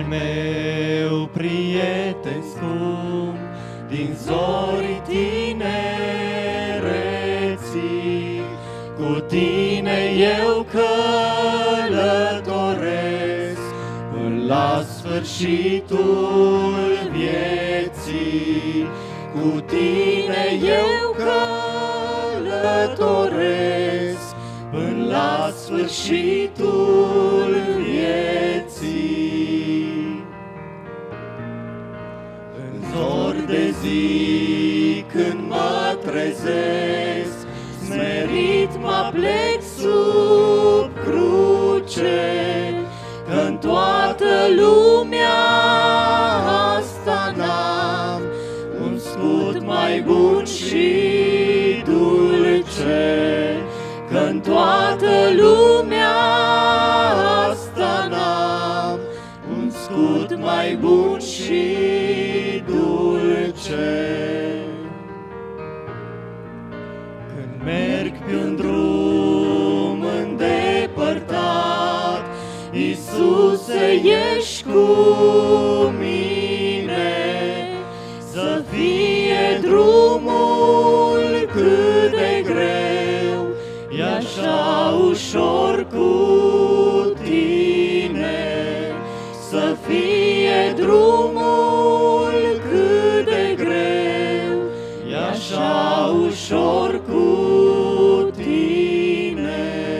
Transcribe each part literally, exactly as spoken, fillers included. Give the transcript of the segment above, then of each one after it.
Al meu prieten scump, din zorii tinereții, cu tine eu călătoresc până la sfârșitul vieții. Cu tine eu călătoresc până la sfârșitul vieții. În zor de zi când mă trezesc, smerit mă plec sub cruce, că-n toată lumea asta n-am un scut mai bun și dulce, că-n toată lumea asta n-am un scut mai bun și dulce. Când merg pe un drum îndepărtat, Iisuse, ești cu mine, să fie drumul cât de greu, e așa ușor cu tine. Să fie drumul cât de greu, e așa ușor cu tine.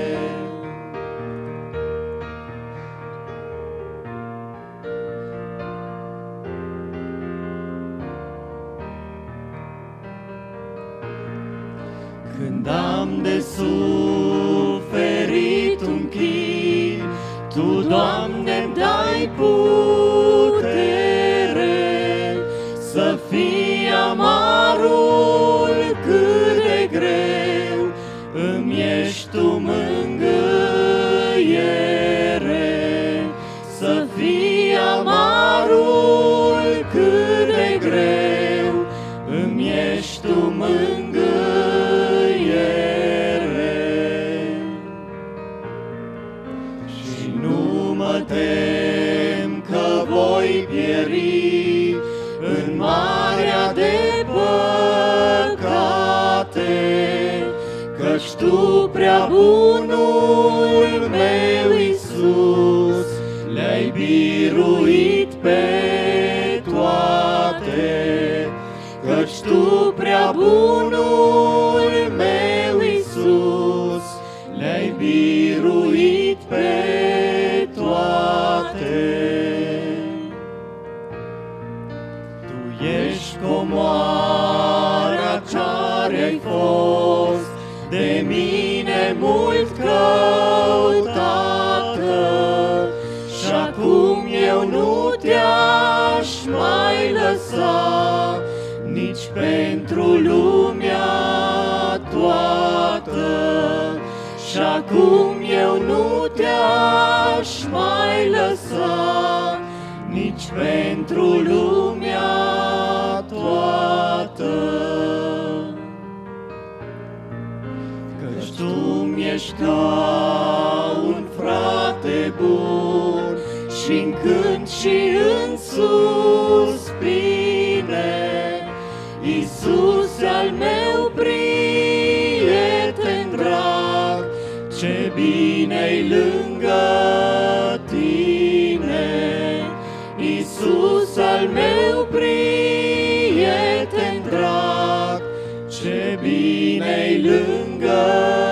Când am de suferit un chin, Tu, Doamne-mi dai putere, să fie amarul cât de greu, îmi ești Tu mângâiere. Să fie amarul cât de greu, îmi ești Tu mângâiere. Și nu mă tem că voi pieri în marea de păcate, căci Tu, prea bunul meu Iisus, le-ai biruit pe toate. Căci Tu, prea bunul meu Iisus, le-ai biruit pe toate. Tu ești comoara ce-ai fost, de mine mult căutată, și acum eu nu Te-aș mai lăsa, nici pentru lumea toată. Și acum eu nu Te-aș mai lăsa, nici pentru lumea toată. Căci Tu-mi ești ca un frate bun, și-n cânt și în suspine. Iisuse, al meu prieten drag, ce bine-i lângă Tine. Iisus, al meu prieten drag, ce bine-i lângă